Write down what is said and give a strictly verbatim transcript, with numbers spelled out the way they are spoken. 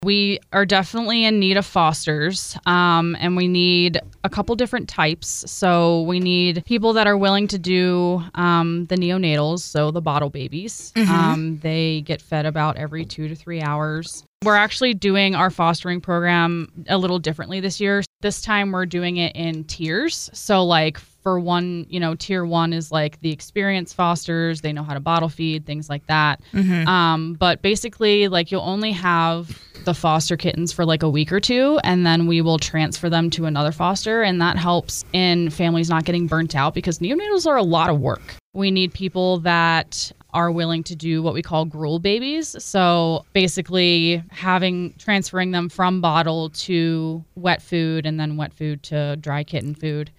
We are definitely in need of fosters, um, and we need a couple different types. So we need people that are willing to do um, the neonatals, so the bottle babies. Mm-hmm. Um, they get fed about every two to three hours. We're actually doing our fostering program a little differently this year. This time we're doing it in tiers. So like for one, you know, tier one is like the experienced fosters. They know how to bottle feed, things like that. Mm-hmm. Um, but basically, like you'll only have the foster kittens for like a week or two, and then we will transfer them to another foster. And that helps in families not getting burnt out because neonatals are a lot of work. We need people that are willing to do what we call gruel babies. So basically having transferring them from bottle to wet food and then wet food to dry kitten food.